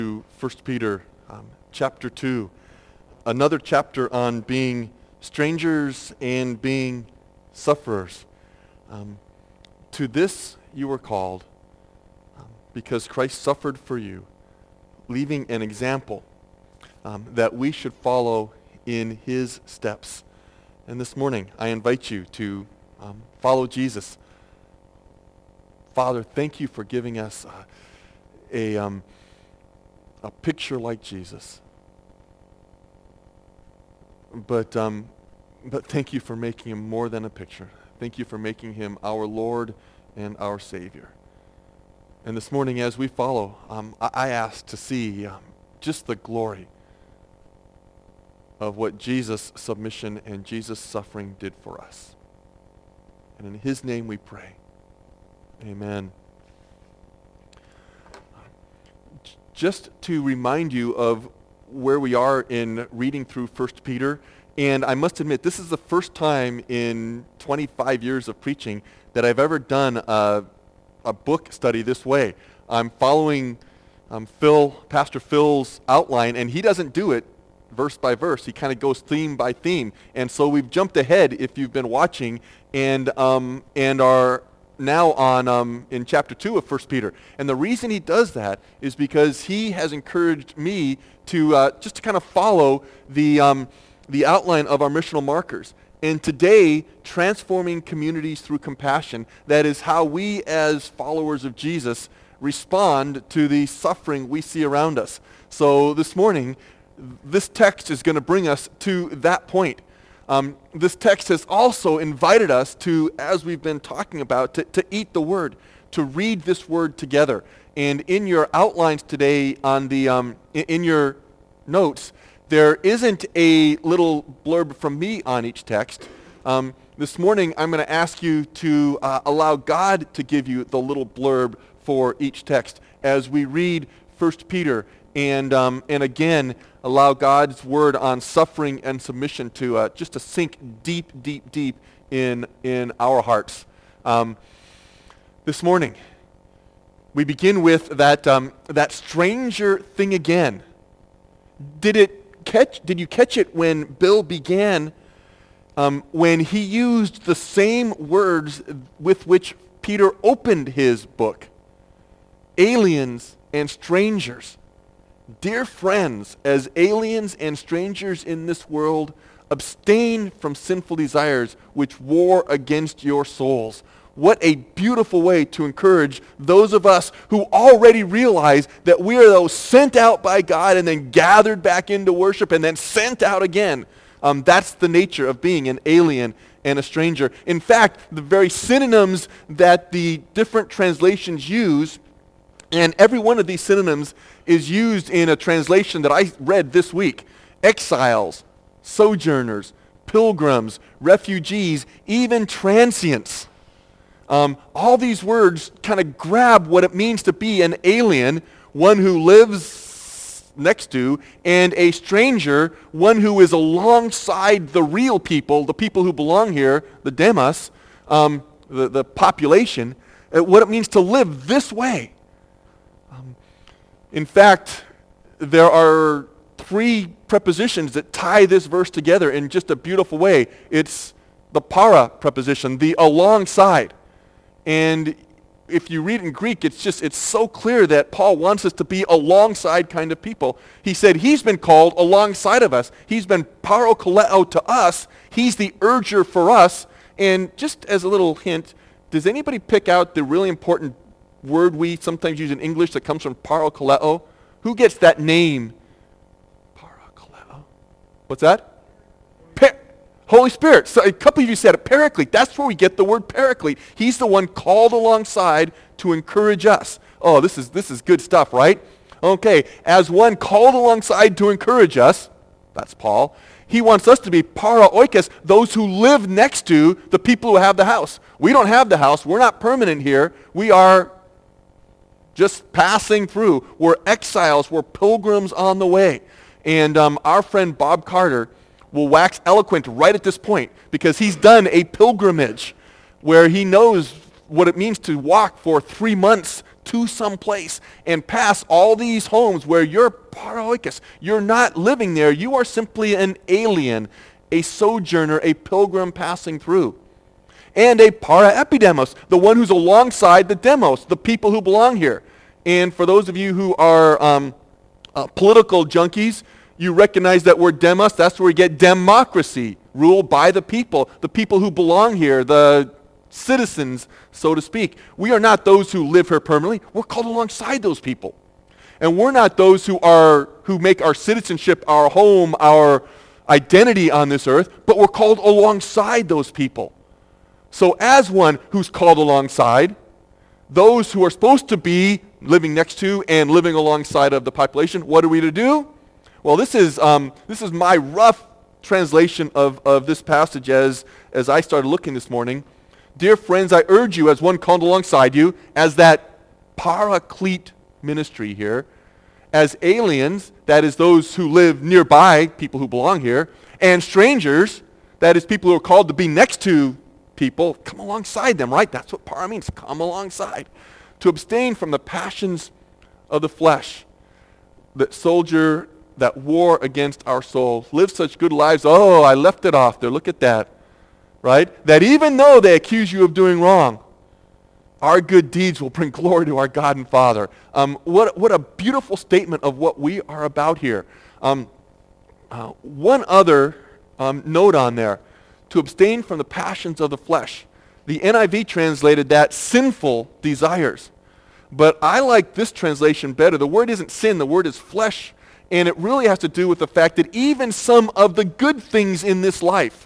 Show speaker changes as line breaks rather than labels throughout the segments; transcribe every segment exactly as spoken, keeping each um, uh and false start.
to First Peter um, chapter two, another chapter on being strangers and being sufferers. Um, to this you were called um, because Christ suffered for you, leaving an example um, that we should follow in his steps. And this morning I invite you to um, follow Jesus. Father, thank you for giving us uh, a um, a picture like Jesus. But um, but thank you for making him more than a picture. Thank you for making him our Lord and our Savior. And this morning, as we follow, um, I, I ask to see um, just the glory of what Jesus' submission and Jesus' suffering did for us. And in his name we pray. Amen. Just to remind you of where we are in reading through First Peter, and I must admit, this is the first time in twenty-five years of preaching that I've ever done a, a book study this way. I'm following um, Phil, Pastor Phil's outline, and he doesn't do it verse by verse. He kind of goes theme by theme, and so we've jumped ahead if you've been watching, and um, and are now on um, in chapter two of First Peter. And the reason he does that is because he has encouraged me to uh, just to kind of follow the um, the outline of our missional markers. And today, transforming communities through compassion, that is how we as followers of Jesus respond to the suffering we see around us. So this morning, this text is going to bring us to that point. Um, this text has also invited us to, as we've been talking about, to, to eat the word, to read this word together. And in your outlines today, on the um, in, in your notes, there isn't a little blurb from me on each text. Um, this morning, I'm going to ask you to uh, allow God to give you the little blurb for each text as we read First Peter, and um, and again, allow God's word on suffering and submission to uh, just to sink deep, deep, deep in in our hearts. Um, this morning, we begin with that um, that stranger thing again. Did it catch? Did you catch it when Bill began? Um, when he used the same words with which Peter opened his book, aliens and strangers. Dear friends, as aliens and strangers in this world, abstain from sinful desires which war against your souls. What a beautiful way to encourage those of us who already realize that we are those sent out by God and then gathered back into worship and then sent out again. Um, that's the nature of being an alien and a stranger. In fact, the very synonyms that the different translations use, and every one of these synonyms is used in a translation that I read this week. Exiles, sojourners, pilgrims, refugees, even transients. Um, all these words kind of grab what it means to be an alien, one who lives next to, and a stranger, one who is alongside the real people, the people who belong here, the demos, um, the, the population, uh, what it means to live this way. In fact, there are three prepositions that tie this verse together in just a beautiful way. It's the para preposition, the alongside. And if you read in Greek, it's just, it's so clear that Paul wants us to be alongside kind of people. He said he's been called alongside of us. He's been parokaleo to us. He's the urger for us. And just as a little hint, does anybody pick out the really important word we sometimes use in English that comes from parakaleo? Who gets that name? Parakaleo. What's that? Pa- Holy Spirit. So a couple of you said it, paraclete. That's where we get the word paraclete. He's the one called alongside to encourage us. Oh, this is this is good stuff, right? Okay, as one called alongside to encourage us, that's Paul, he wants us to be paraoikos, those who live next to the people who have the house. We don't have the house. We're not permanent here. We are just passing through. We're exiles. We're pilgrims on the way. And um, our friend Bob Carter will wax eloquent right at this point because he's done a pilgrimage where he knows what it means to walk for three months to some place and pass all these homes where you're paroikos. You're not living there. You are simply an alien, a sojourner, a pilgrim passing through. And a paraepidemos, the one who's alongside the demos, the people who belong here. And for those of you who are um, uh, political junkies, you recognize that word demos. That's where we get democracy, ruled by the people, the people who belong here, the citizens, so to speak. We are not those who live here permanently. We're called alongside those people. And we're not those who are who make our citizenship, our home, our identity on this earth, but we're called alongside those people. So as one who's called alongside, those who are supposed to be living next to and living alongside of the population, what are we to do? Well, this is um, this is my rough translation of, of this passage as, as I started looking this morning. Dear friends, I urge you as one called alongside you, as that paraclete ministry here, as aliens, that is those who live nearby, people who belong here, and strangers, that is people who are called to be next to people, come alongside them, right? That's what para means, come alongside. To abstain from the passions of the flesh, that soldier, that war against our soul. Live such good lives. Oh, I left it off there. Look at that. Right? That even though they accuse you of doing wrong, our good deeds will bring glory to our God and Father. Um, what, what a beautiful statement of what we are about here. Um, uh, one other um, note on there. To abstain from the passions of the flesh. The N I V translated that sinful desires. But I like this translation better. The word isn't sin, the word is flesh. And it really has to do with the fact that even some of the good things in this life,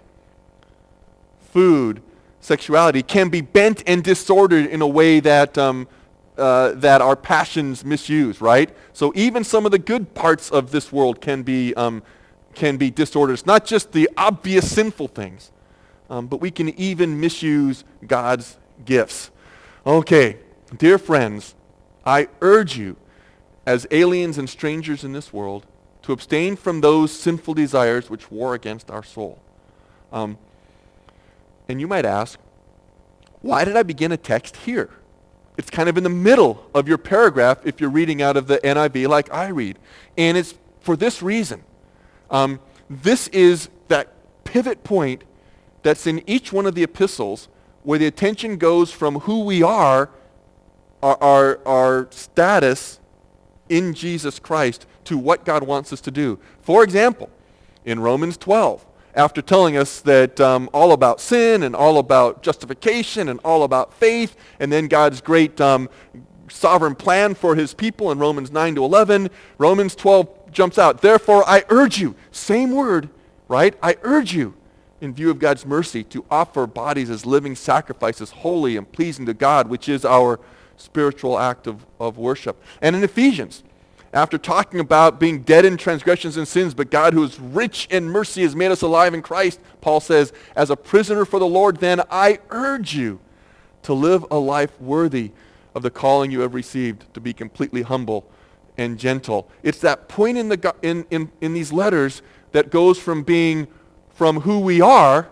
food, sexuality, can be bent and disordered in a way that um, uh, that our passions misuse, right? So even some of the good parts of this world can be um, can be disordered. It's not just the obvious sinful things, um, but we can even misuse God's gifts. Okay, dear friends, I urge you, as aliens and strangers in this world, to abstain from those sinful desires which war against our soul. Um, and you might ask, why did I begin a text here? It's kind of in the middle of your paragraph if you're reading out of the N I V like I read. And it's for this reason. Um, this is that pivot point that's in each one of the epistles where the attention goes from who we are, our, our, our status in Jesus Christ, to what God wants us to do. For example, in Romans twelve, after telling us that um, all about sin and all about justification and all about faith, and then God's great um, sovereign plan for his people in Romans nine to eleven, Romans twelve jumps out. Therefore, I urge you, same word, right? I urge you, in view of God's mercy, to offer bodies as living sacrifices, holy and pleasing to God, which is our spiritual act of, of worship. And in Ephesians, after talking about being dead in transgressions and sins, but God who is rich in mercy has made us alive in Christ, Paul says, as a prisoner for the Lord, then I urge you to live a life worthy of the calling you have received, to be completely humble and gentle. It's that point in, the, in, in, in these letters that goes from being from who we are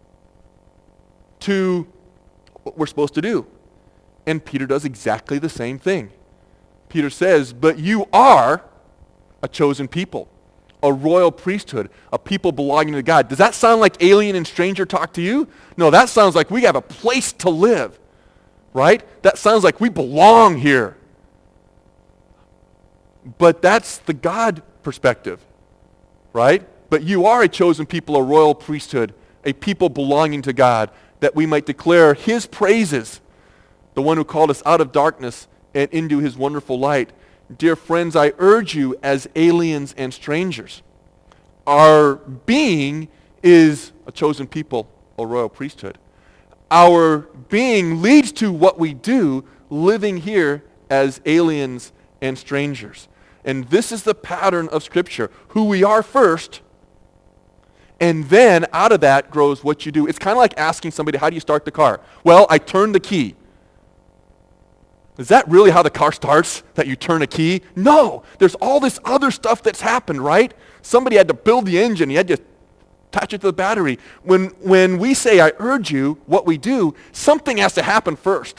to what we're supposed to do. And Peter does exactly the same thing. Peter says, but you are a chosen people, a royal priesthood, a people belonging to God. Does that sound like alien and stranger talk to you? No, that sounds like we have a place to live, right? That sounds like we belong here. But that's the God perspective, right? But you are a chosen people, a royal priesthood, a people belonging to God, that we might declare his praises, the one who called us out of darkness and into his wonderful light. Dear friends, I urge you as aliens and strangers. Our being is a chosen people, a royal priesthood. Our being leads to what we do, living here as aliens and strangers. And this is the pattern of Scripture. Who we are first, and then out of that grows what you do. It's kind of like asking somebody, how do you start the car? Well, I turn the key. Is that really how the car starts, that you turn a key? No. There's all this other stuff that's happened, right? Somebody had to build the engine. You had to attach it to the battery. When, when we say, I urge you, what we do, something has to happen first.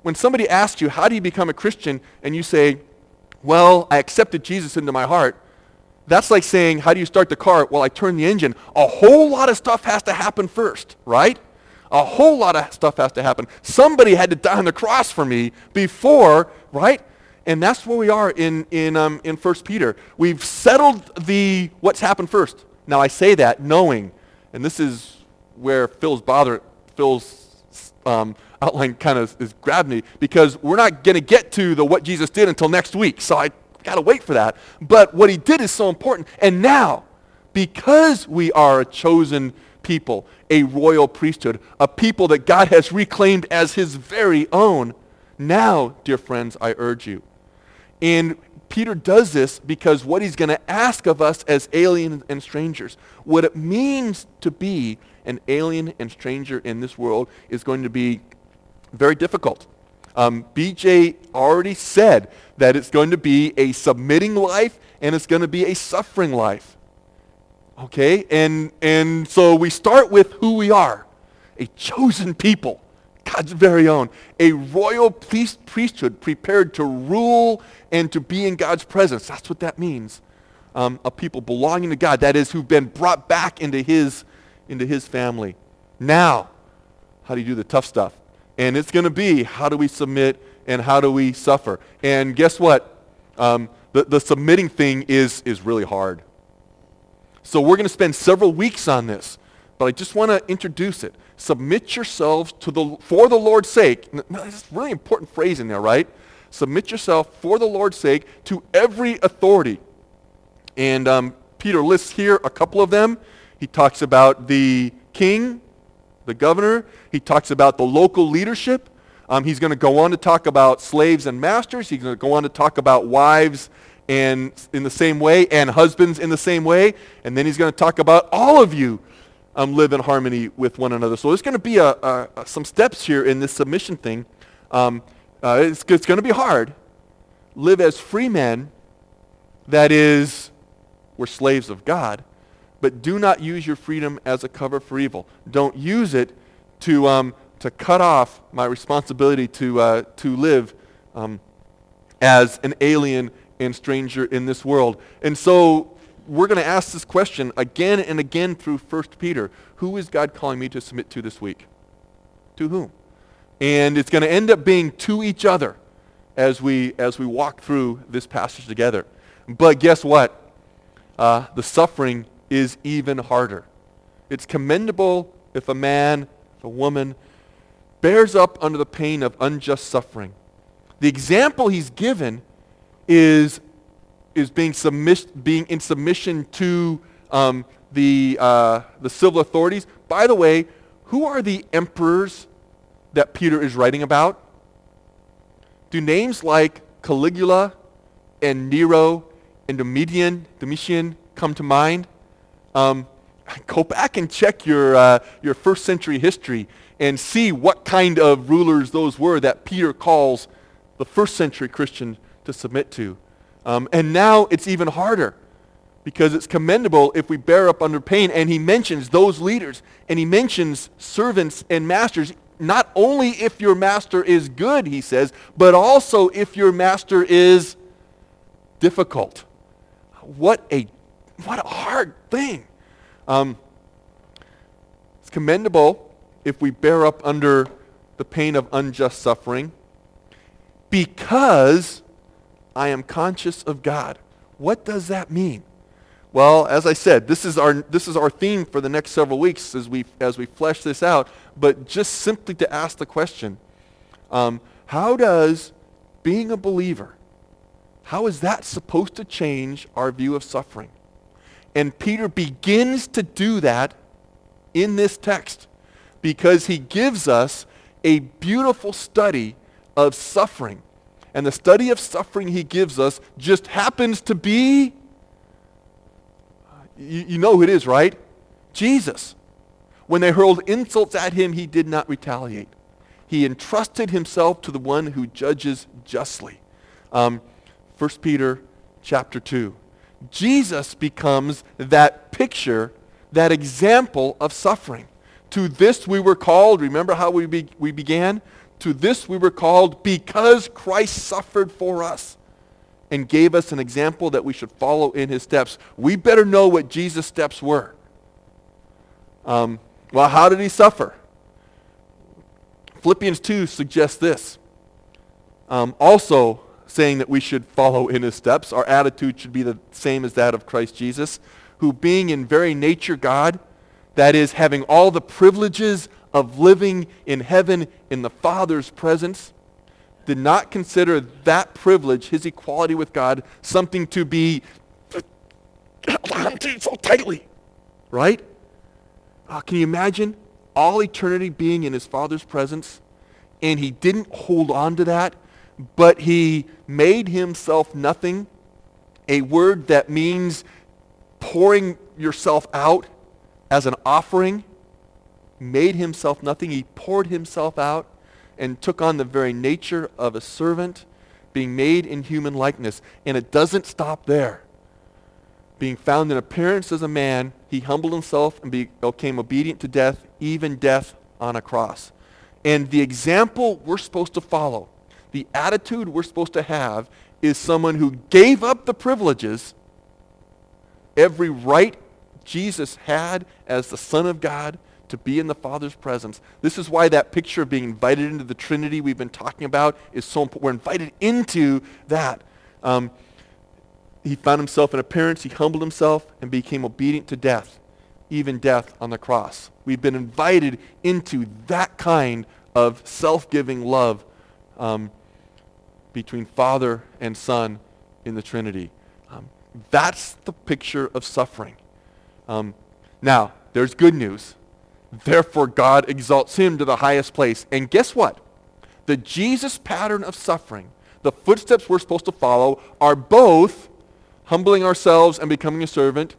when somebody asks you, how do you become a Christian? And you say, well, I accepted Jesus into my heart. That's like saying, how do you start the car? Well, I turn the engine. A whole lot of stuff has to happen first, right? A whole lot of stuff has to happen. Somebody had to die on the cross for me before, right? And that's where we are in in um, in First Peter. We've settled the what's happened first. Now I say that knowing, and this is where Phil's bother Phil's um, outline kind of is grabbed me, because we're not going to get to the what Jesus did until next week. So I got to wait for that. But what he did is so important. And now, because we are a chosen people, a royal priesthood, a people that God has reclaimed as his very own, now, dear friends, I urge you. And Peter does this because what he's going to ask of us as aliens and strangers, what it means to be an alien and stranger in this world is going to be very difficult. Um, B J already said that it's going to be a submitting life and it's going to be a suffering life. Okay? And, and so we start with who we are, a chosen people, God's very own, a royal priest, priesthood prepared to rule and to be in God's presence. That's what that means. Um, a people belonging to God, that is, who've been brought back into his, into his family. Now, how do you do the tough stuff? And it's going to be, how do we submit and how do we suffer? And guess what? Um, the, the submitting thing is, is really hard. So we're going to spend several weeks on this, but I just want to introduce it. Submit yourselves to the for the Lord's sake. That's a really important phrase in there, right? Submit yourself for the Lord's sake to every authority. And um, Peter lists here a couple of them. He talks about the king, the governor. He talks about the local leadership. Um, he's going to go on to talk about slaves and masters. He's going to go on to talk about wives and in the same way and husbands in the same way. And then he's going to talk about all of you um, live in harmony with one another. So there's going to be a, a, a, some steps here in this submission thing. Um, uh, it's it's going to be hard. Live as free men, that is, we're slaves of God, but do not use your freedom as a cover for evil. Don't use it to um, to cut off my responsibility to uh, to live um, as an alien and stranger in this world. And so we're going to ask this question again and again through First Peter. Who is God calling me to submit to this week? To whom? And it's going to end up being to each other as we as we walk through this passage together. But guess what? Uh, the suffering is even harder. It's commendable if a man, if a woman, bears up under the pain of unjust suffering. The example he's given is, is being, submiss- being in submission to um, the, uh, the civil authorities. By the way, who are the emperors that Peter is writing about? Do names like Caligula and Nero and Domitian, Domitian come to mind? Um, go back and check your uh, your first century history and see what kind of rulers those were that Peter calls the first century Christian to submit to. Um, and now it's even harder because it's commendable if we bear up under pain. And he mentions those leaders, and he mentions servants and masters, not only if your master is good, he says, but also if your master is difficult. What a what a hard thing. Um, it's commendable if we bear up under the pain of unjust suffering because I am conscious of God. What does that mean? Well, as I said, this is our this is our theme for the next several weeks as we as we flesh this out. But just simply to ask the question, um, how does being a believer, how is that supposed to change our view of suffering? And Peter begins to do that in this text because he gives us a beautiful study of suffering. And the study of suffering he gives us just happens to be, you, you know who it is, right? Jesus. When they hurled insults at him, he did not retaliate. He entrusted himself to the one who judges justly. Um, First Peter chapter two. Jesus becomes that picture, that example of suffering. To this we were called, remember how we, be, we began? To this we were called because Christ suffered for us and gave us an example that we should follow in his steps. We better know what Jesus' steps were. Um, well, how did he suffer? Philippians two suggests this. Um, also saying that we should follow in his steps. Our attitude should be the same as that of Christ Jesus, who being in very nature God, that is, having all the privileges of living in heaven in the Father's presence, did not consider that privilege, his equality with God, something to be held to so tightly. Right? Uh, can you imagine all eternity being in his Father's presence, and he didn't hold on to that, but he made himself nothing, a word that means pouring yourself out as an offering, made himself nothing. He poured himself out and took on the very nature of a servant, being made in human likeness. And it doesn't stop there. Being found in appearance as a man, he humbled himself and became obedient to death, even death on a cross. And the example we're supposed to follow, the attitude we're supposed to have, is someone who gave up the privileges, every right Jesus had as the Son of God to be in the Father's presence. This is why that picture of being invited into the Trinity we've been talking about is so important. We're invited into that. Um, he found himself in appearance, he humbled himself, and became obedient to death, even death on the cross. We've been invited into that kind of self-giving love um, between Father and Son in the Trinity. Um, that's the picture of suffering. Um, now, there's good news. Therefore, God exalts him to the highest place. And guess what? The Jesus pattern of suffering, the footsteps we're supposed to follow, are both humbling ourselves and becoming a servant,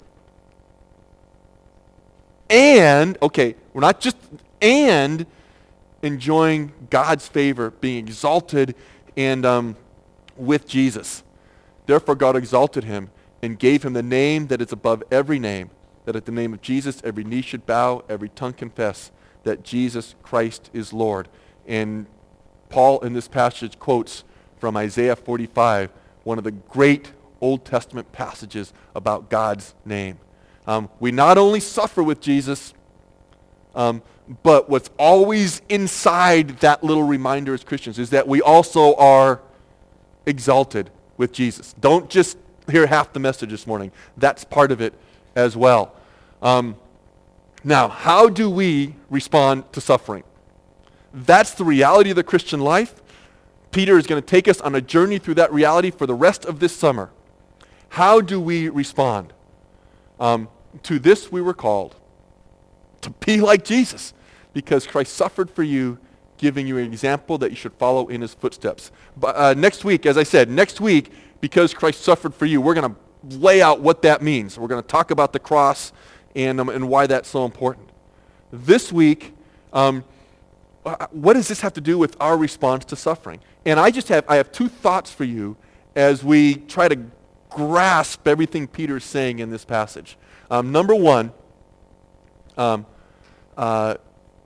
and, okay, we're not just, and enjoying God's favor, being exalted and um, with Jesus. Therefore, God exalted him and gave him the name that is above every name, that at the name of Jesus every knee should bow, every tongue confess that Jesus Christ is Lord. And Paul in this passage quotes from Isaiah forty-five, one of the great Old Testament passages about God's name. Um, we not only suffer with Jesus, um, but what's always inside that little reminder as Christians is that we also are exalted with Jesus. Don't just hear half the message this morning. That's part of it as well. Um, now, how do we respond to suffering? That's the reality of the Christian life. Peter is going to take us on a journey through that reality for the rest of this summer. How do we respond? Um, to this we were called, to be like Jesus, because Christ suffered for you, giving you an example that you should follow in his footsteps. But uh, next week, as I said, next week, because Christ suffered for you, we're going to lay out what that means. We're going to talk about the cross and, um, and why that's so important. This week, um, what does this have to do with our response to suffering? And I just have, I have two thoughts for you as we try to grasp everything Peter's saying in this passage. Um, number one, um, uh,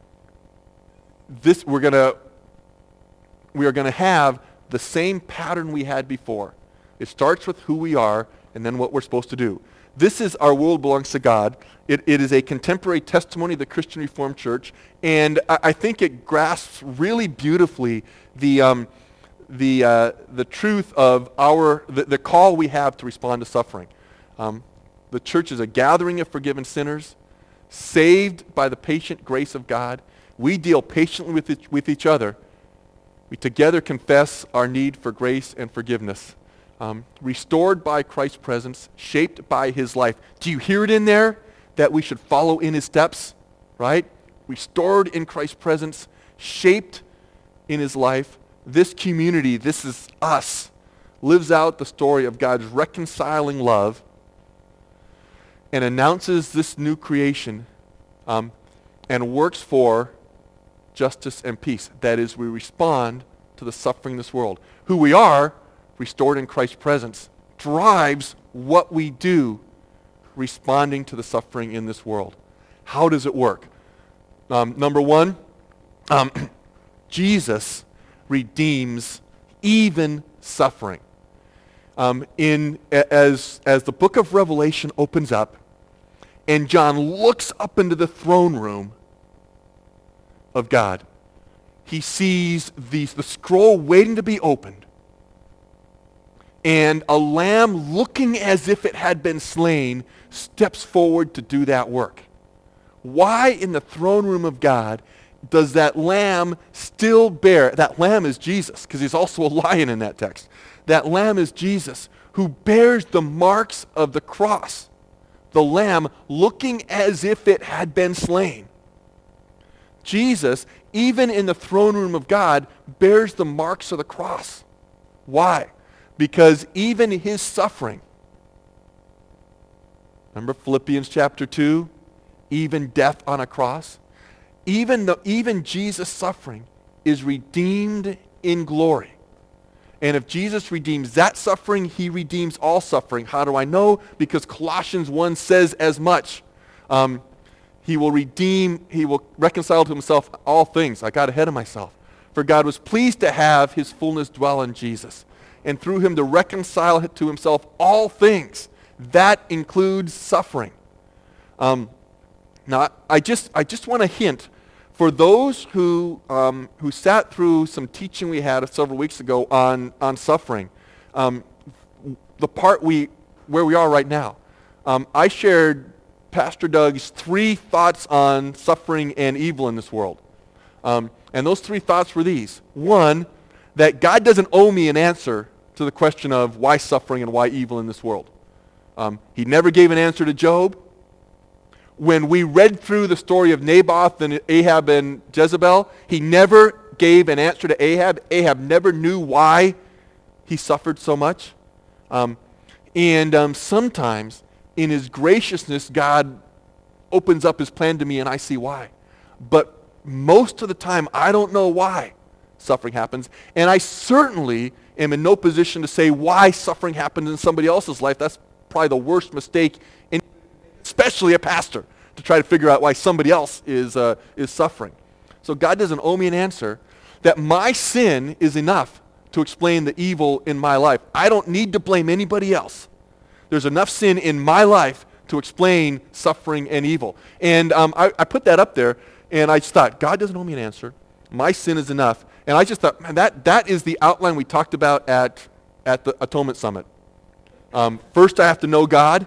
this we're gonna we are gonna have the same pattern we had before. It starts with who we are and then what we're supposed to do. This is Our World Belongs to God. It, it is a contemporary testimony of the Christian Reformed Church, and I, I think it grasps really beautifully the um, the uh, the truth of our the, the call we have to respond to suffering. Um, the church is a gathering of forgiven sinners, saved by the patient grace of God. We deal patiently with each, with each other. We together confess our need for grace and forgiveness. Um, restored by Christ's presence, shaped by his life. Do you hear it in there? That we should follow in his steps, right? Restored in Christ's presence, shaped in his life. This community, this is us, lives out the story of God's reconciling love and announces this new creation um, and works for justice and peace. That is, we respond to the suffering of this world. Who we are, restored in Christ's presence, drives what we do responding to the suffering in this world. How does it work? Um, number one, um, Jesus redeems even suffering. Um, in as as the book of Revelation opens up, and John looks up into the throne room of God, he sees the, the scroll waiting to be opened, and a lamb looking as if it had been slain steps forward to do that work. Why in the throne room of God does that lamb still bear? That lamb is Jesus, because he's also a lion in that text. That lamb is Jesus, who bears the marks of the cross. The lamb looking as if it had been slain. Jesus, even in the throne room of God, bears the marks of the cross. Why? Because even his suffering, remember Philippians chapter two, even death on a cross, even the, even Jesus' suffering is redeemed in glory. And if Jesus redeems that suffering, he redeems all suffering. How do I know? Because Colossians one says as much. Um, he will redeem, he will reconcile to himself all things. I got ahead of myself. For God was pleased to have his fullness dwell in Jesus, and through him to reconcile to himself all things. That includes suffering. Um, now, I just I just want to hint, for those who um, who sat through some teaching we had several weeks ago on on suffering, um, the part we where we are right now, um, I shared Pastor Doug's three thoughts on suffering and evil in this world, um, and those three thoughts were these: one, that God doesn't owe me an answer to the question of why suffering and why evil in this world. Um, he never gave an answer to Job. When we read through the story of Naboth and Ahab and Jezebel, he never gave an answer to Ahab. Ahab never knew why he suffered so much. Um, and um, sometimes, in his graciousness, God opens up his plan to me and I see why. But most of the time, I don't know why suffering happens. And I certainly am in no position to say why suffering happened in somebody else's life. That's probably the worst mistake, in, especially a pastor, to try to figure out why somebody else is uh, is suffering. So God doesn't owe me an answer. That my sin is enough to explain the evil in my life. I don't need to blame anybody else. There's enough sin in my life to explain suffering and evil. And um, I, I put that up there, and I just thought, God doesn't owe me an answer. My sin is enough. And I just thought, man, that, that is the outline we talked about at, at the Atonement Summit. Um, first, I have to know God,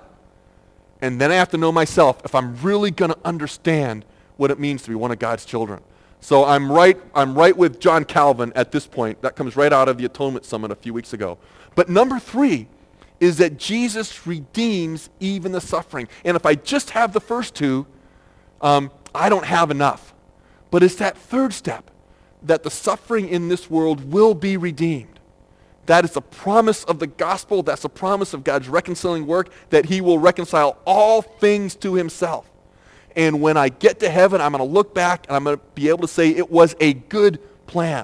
and then I have to know myself if I'm really going to understand what it means to be one of God's children. So I'm right, I'm right with John Calvin at this point. That comes right out of the Atonement Summit a few weeks ago. But number three is that Jesus redeems even the suffering. And if I just have the first two, um, I don't have enough. But it's that third step, that the suffering in this world will be redeemed. That is the promise of the gospel. That's the promise of God's reconciling work, that he will reconcile all things to himself. And when I get to heaven, I'm going to look back and I'm going to be able to say it was a good plan.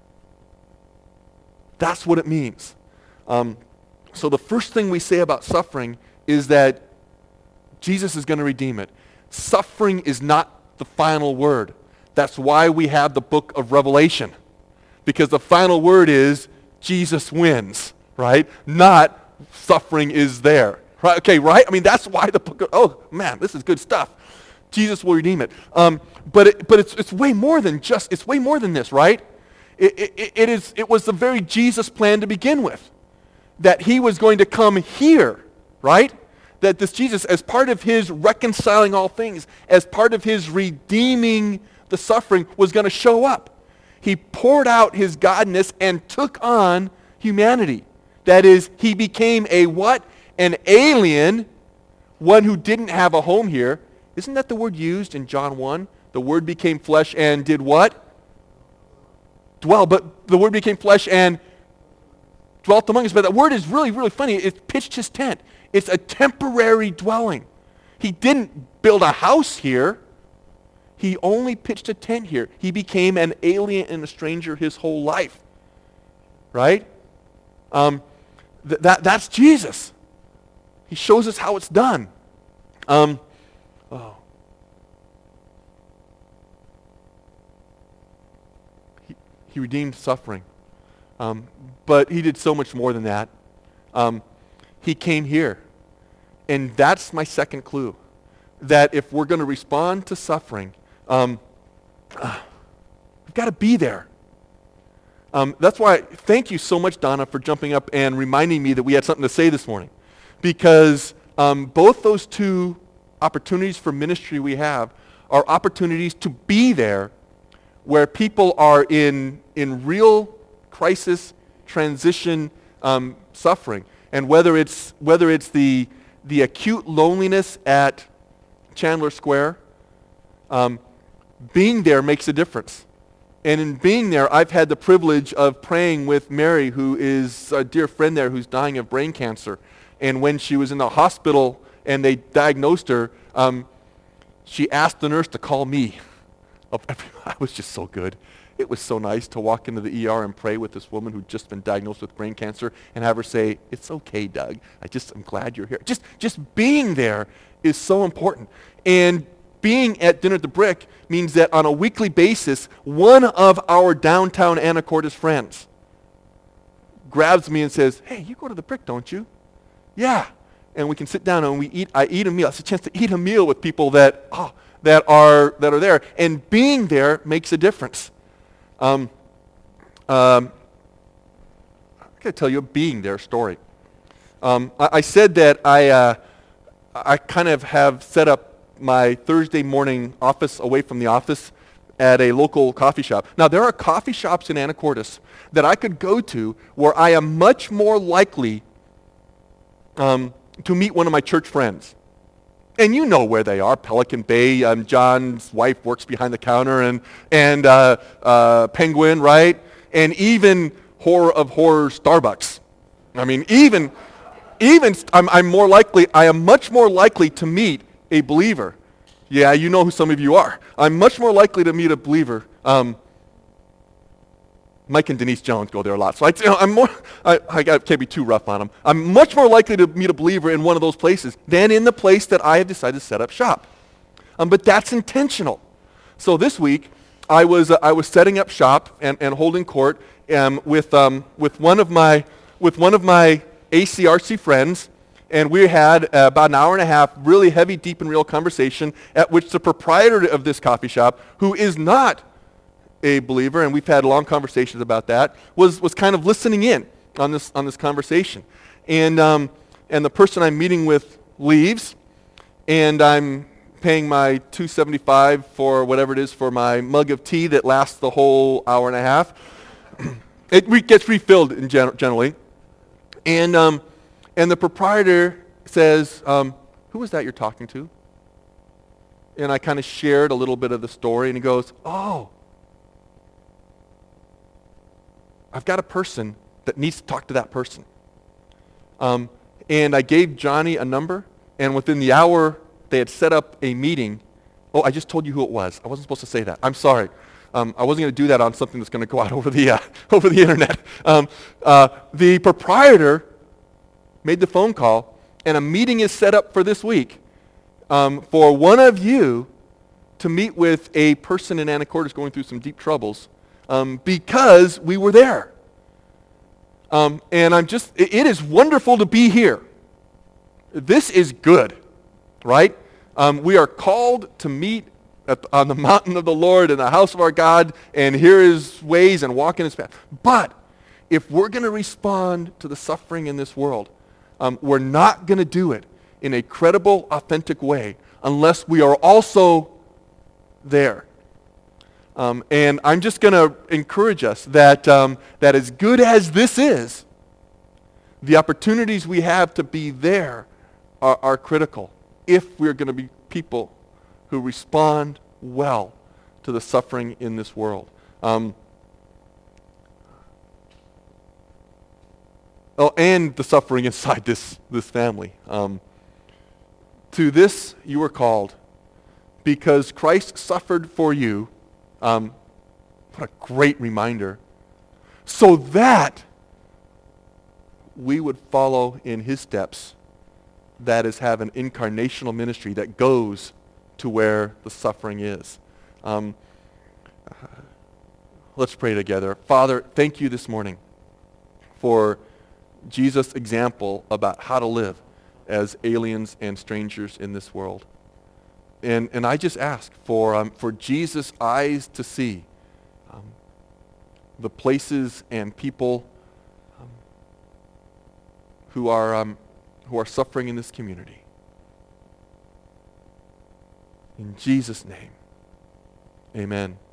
That's what it means. Um, so the first thing we say about suffering is that Jesus is going to redeem it. Suffering is not the final word. That's why we have the book of Revelation. Because the final word is Jesus wins, right? Not suffering is there. Right? Okay, right? I mean, that's why the book of, oh man, this is good stuff. Jesus will redeem it. Um, but it, but it's it's way more than just, it's way more than this, right? It, it, it is it was the very Jesus plan to begin with. That he was going to come here, right? That this Jesus, as part of his reconciling all things, as part of his redeeming the suffering, was going to show up. He poured out his godness and took on humanity. That is, he became a what? An alien, one who didn't have a home here. Isn't that the word used in John one? The word became flesh and did what? Dwell. But the word became flesh and dwelt among us. But that word is really, really funny. It pitched his tent. It's a temporary dwelling. He didn't build a house here. He only pitched a tent here. He became an alien and a stranger his whole life. Right? Um, th- that, that's Jesus. He shows us how it's done. Um, oh. He, he He redeemed suffering. Um, but he did so much more than that. Um, he came here. And that's my second clue. That if we're going to respond to suffering, um, uh, we've got to be there. Um, that's why, thank you so much, Donna, for jumping up and reminding me that we had something to say this morning. Because um, both those two opportunities for ministry we have are opportunities to be there where people are in, in real crisis, transition, um, suffering. And whether it's, whether it's the, the acute loneliness at Chandler Square, um, being there makes a difference. And in being there, I've had the privilege of praying with Mary, who is a dear friend there who's dying of brain cancer. And when she was in the hospital and they diagnosed her, um, she asked the nurse to call me. I was just so good. It was so nice to walk into the E R and pray with this woman who'd just been diagnosed with brain cancer and have her say, "It's okay, Doug. I just, I'm glad you're here." Just, just being there is so important. And being at Dinner at the Brick means that on a weekly basis, one of our downtown Anacortes friends grabs me and says, "Hey, you go to the Brick, don't you?" "Yeah." And we can sit down and we eat. I eat a meal. It's a chance to eat a meal with people that oh, that are that are there. And being there makes a difference. Um, um, I gotta tell you a being there story. Um, I, I said that I uh, I kind of have set up my Thursday morning office away from the office at a local coffee shop. Now, there are coffee shops in Anacortes that I could go to where I am much more likely um, to meet one of my church friends. And you know where they are, Pelican Bay. Um, John's wife works behind the counter, and, and uh, uh, Penguin, right? And even horror of horrors, Starbucks. I mean, even, even I'm, I'm more likely, I am much more likely to meet a believer. Yeah, you know who some of you are. I'm much more likely to meet a believer. Um, Mike and Denise Jones go there a lot, so I, you know, I'm more. I, I can't be too rough on them. I'm much more likely to meet a believer in one of those places than in the place that I have decided to set up shop. Um, but that's intentional. So this week, I was uh, I was setting up shop and, and holding court um, with um, with one of my with one of my A C R C friends. And we had uh, about an hour and a half really heavy, deep, and real conversation at which the proprietor of this coffee shop, who is not a believer, and we've had long conversations about that, was, was kind of listening in on this on this conversation. And um, and the person I'm meeting with leaves, and I'm paying my two seventy-five for whatever it is for my mug of tea that lasts the whole hour and a half. It re- gets refilled in gen- generally. And... Um, And the proprietor says, um, "Who was that you're talking to?" And I kind of shared a little bit of the story, and he goes, "Oh, I've got a person that needs to talk to that person." Um, and I gave Johnny a number, and within the hour, they had set up a meeting. Oh, I just told you who it was. I wasn't supposed to say that. I'm sorry. Um, I wasn't going to do that on something that's going to go out over the, uh, over the internet. Um, uh, the proprietor made the phone call, and a meeting is set up for this week um, for one of you to meet with a person in Anacortes going through some deep troubles um, because we were there. Um, and I'm just, it, it is wonderful to be here. This is good, right? Um, we are called to meet at, on the mountain of the Lord in the house of our God and hear his ways and walk in his path. But if we're going to respond to the suffering in this world, Um, we're not going to do it in a credible, authentic way unless we are also there. Um, and I'm just going to encourage us that, um, that as good as this is, the opportunities we have to be there are, are critical if we're going to be people who respond well to the suffering in this world. Um, Oh, and the suffering inside this, this family. Um, to this you were called, because Christ suffered for you. Um, what a great reminder. So that we would follow in his steps. That is, have an incarnational ministry that goes to where the suffering is. Um, Let's pray together. Father, thank you this morning for Jesus' example about how to live as aliens and strangers in this world. And and I just ask for um, for Jesus' eyes to see um, the places and people um, who are um, who are suffering in this community. In Jesus' name, amen.